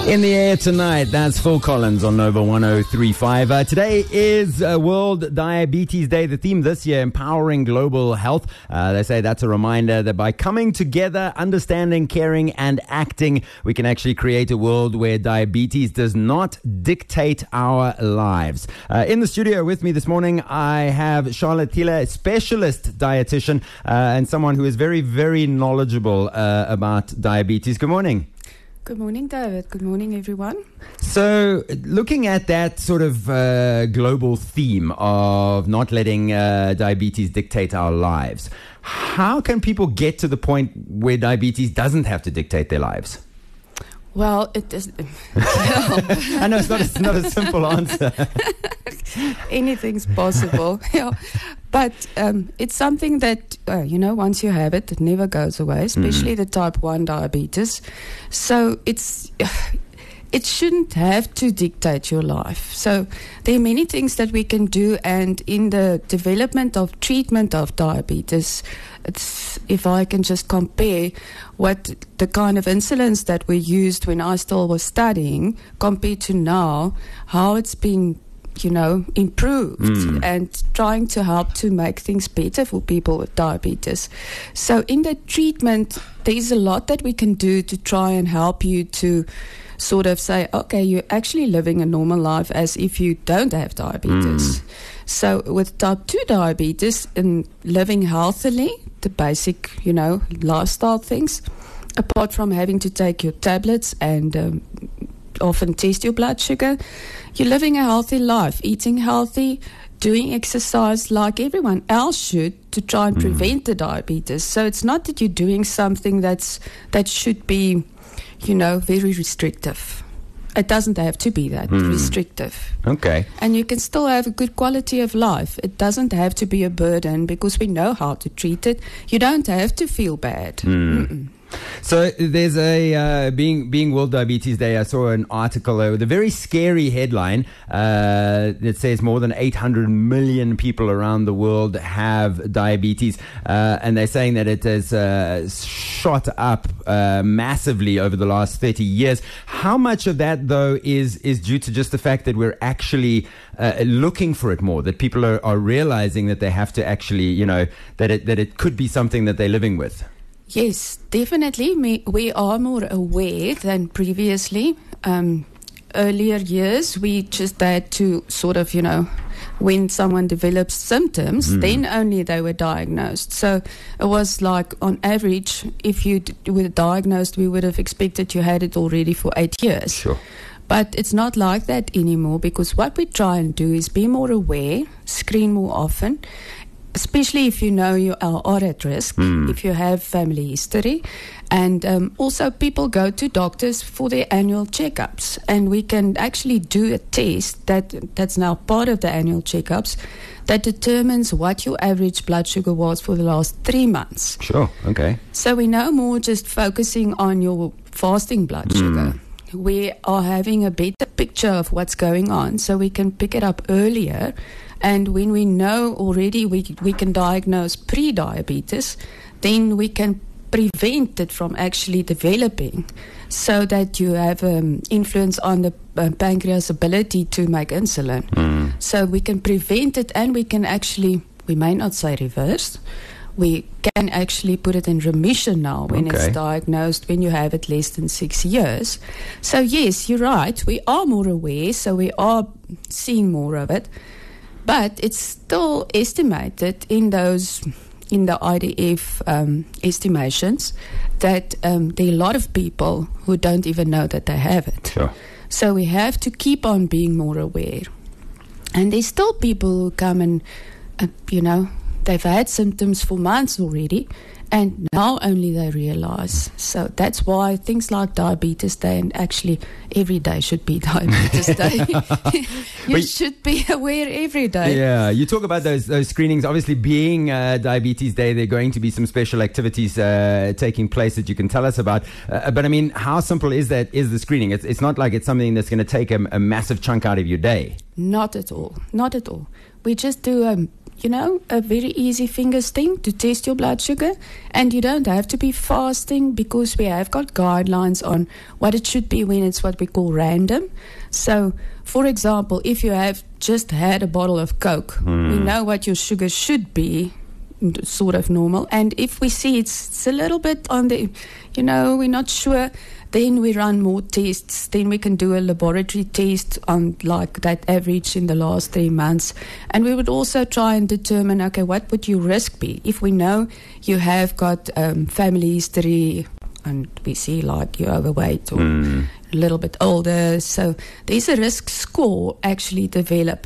In the air tonight, that's Phil Collins on Nova 103.5. Today is World Diabetes Day. The theme this year, empowering global health. They say that's a reminder that by coming together, understanding, caring, and acting, we can actually create a world where diabetes does not dictate our lives. In the studio with me this morning, I have Charlotte Thiele, specialist dietitian, and someone who is very, very knowledgeable about diabetes. Good morning. Good morning, David. Good morning, everyone. So, looking at that sort of global theme of not letting diabetes dictate our lives, how can people get to the point where diabetes doesn't have to dictate their lives? Well, it is. I know it's not a simple answer. Anything's possible. Yeah. But it's something that, once you have it, it never goes away, especially the type 1 diabetes. So it shouldn't have to dictate your life. So there are many things that we can do, and in the development of treatment of diabetes, if I can just compare what the kind of insulins that were used when I still was studying compared to now, how it's been improved and trying to help to make things better for people with diabetes. So in the treatment, there's a lot that we can do to try and help you to sort of say, okay, you're actually living a normal life as if you don't have diabetes. So with type 2 diabetes and living healthily, the basic, lifestyle things, apart from having to take your tablets and often test your blood sugar, you're living a healthy life, eating healthy, doing exercise like everyone else should to try and prevent the diabetes. So it's not that you're doing something that should be, very restrictive. It doesn't have to be that restrictive. Okay. And you can still have a good quality of life. It doesn't have to be a burden because we know how to treat it. You don't have to feel bad. So there's a being World Diabetes Day. I saw an article with a very scary headline that says more than 800 million people around the world have diabetes, and they're saying that it has shot up massively over the last 30 years. How much of that, though, is due to just the fact that we're actually looking for it more, that people are realizing that they have to actually, that it could be something that they're living with? Yes, definitely. We are more aware than previously. Earlier years, we just had to sort of, when someone develops symptoms, then only they were diagnosed. So it was like, on average, if you were diagnosed, we would have expected you had it already for 8 years. Sure. But it's not like that anymore, because what we try and do is be more aware, screen more often, especially if you are at risk, if you have family history. And also people go to doctors for their annual checkups. And we can actually do a test that's now part of the annual checkups that determines what your average blood sugar was for the last 3 months. Sure, okay. So we no more just focusing on your fasting blood sugar. We are having a better picture of what's going on, so we can pick it up earlier. And when we know already we can diagnose pre-diabetes, then we can prevent it from actually developing, so that you have influence on the pancreas' ability to make insulin. So we can prevent it, and we can actually, we may not say reverse, we can actually put it in remission now when it's diagnosed, when you have it less than 6 years. So yes, you're right, we are more aware, so we are seeing more of it. But it's still estimated in the IDF estimations that there are a lot of people who don't even know that they have it. Sure. So we have to keep on being more aware. And there's still people who come and, they've had symptoms for months already, and now only they realize. So that's why things like Diabetes Day, and actually every day should be Diabetes Day. You should be aware every day. Yeah, you talk about those screenings. Obviously, being Diabetes Day, there are going to be some special activities taking place that you can tell us about. But I mean, how simple is the screening? It's not like it's something that's going to take a massive chunk out of your day. Not at all. Not at all. We just do a very easy fingers thing to test your blood sugar, and you don't have to be fasting because we have got guidelines on what it should be when it's what we call random. So, for example, if you have just had a bottle of Coke, we know what your sugar should be, sort of normal, and if we see it's a little bit on the, we're not sure, then we run more tests. Then we can do a laboratory test on like that average in the last 3 months. And we would also try and determine, okay, what would your risk be? If we know you have got family history and we see like you're overweight or a little bit older. So there's a risk score actually developed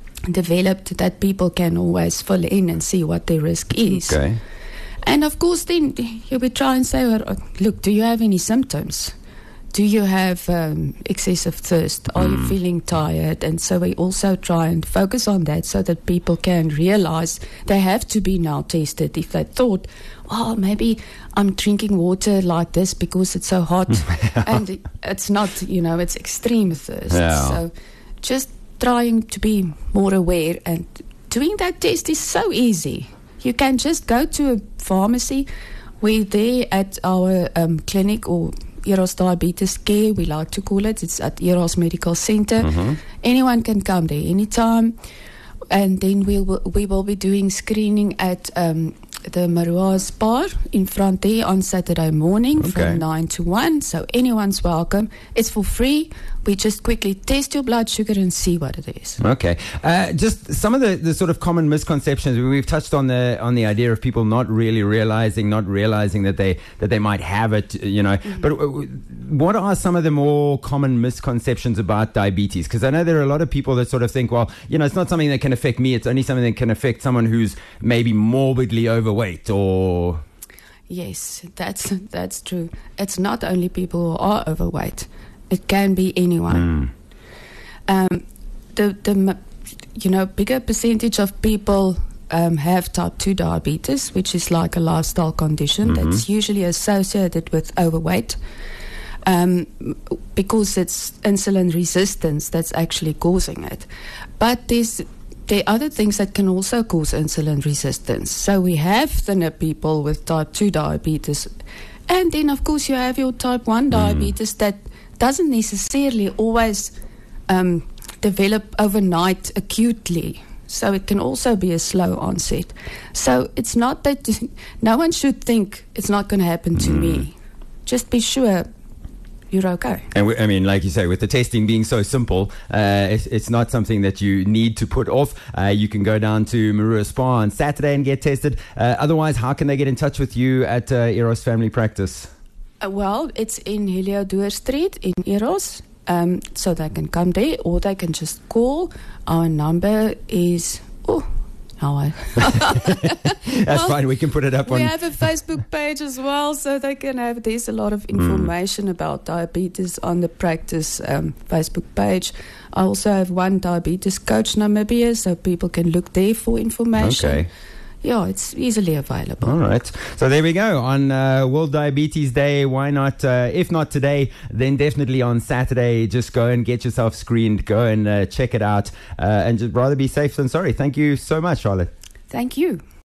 that people can always fill in and see what their risk is. Okay. And of course, then you would try and say, well, look, do you have any symptoms? Do you have excessive thirst? Are you feeling tired? And so we also try and focus on that so that people can realize they have to be now tested. If they thought, oh, maybe I'm drinking water like this because it's so hot. And it's not, it's extreme thirst. Yeah. So just trying to be more aware, and doing that test is so easy. You can just go to a pharmacy. We're there at our clinic, or Eros Diabetes Care, we like to call it. It's at Eros Medical Center. Anyone can come there anytime. And then we will be doing screening at the Marua's Bar in front there on Saturday morning from 9 to 1. So anyone's welcome. It's for free. We just quickly test your blood sugar and see what it is. Okay. Just some of the sort of common misconceptions. We've touched on the idea of people not really realizing that they might have it, But what are some of the more common misconceptions about diabetes? Because I know there are a lot of people that sort of think, well, it's not something that can affect me. It's only something that can affect someone who's maybe morbidly overweight or... Yes, that's true. It's not only people who are overweight. It can be anyone. The bigger percentage of people have type 2 diabetes, which is like a lifestyle condition that's usually associated with overweight, because it's insulin resistance that's actually causing it. But there are other things that can also cause insulin resistance. So we have thinner people with type 2 diabetes. And then, of course, you have your type 1 diabetes that doesn't necessarily always develop overnight acutely. So it can also be a slow onset. So it's not that no one should think it's not going to happen to me. Just be sure you're okay. And like you say, with the testing being so simple, it's not something that you need to put off. You can go down to Marua Spa on Saturday and get tested. Otherwise, how can they get in touch with you at Eros Family Practice? Well, it's in Heliodor Street in Eros. So they can come there, or they can just call. Our number is... That's fine. We can put it up on... We have a Facebook page as well, so they can have... There's a lot of information about diabetes on the Practice Facebook page. I also have one diabetes coach Namibia, so people can look there for information. Okay. Yeah, it's easily available. All right. So there we go. On World Diabetes Day, why not, if not today, then definitely on Saturday, just go and get yourself screened. Go and check it out. And just rather be safe than sorry. Thank you so much, Charlotte. Thank you.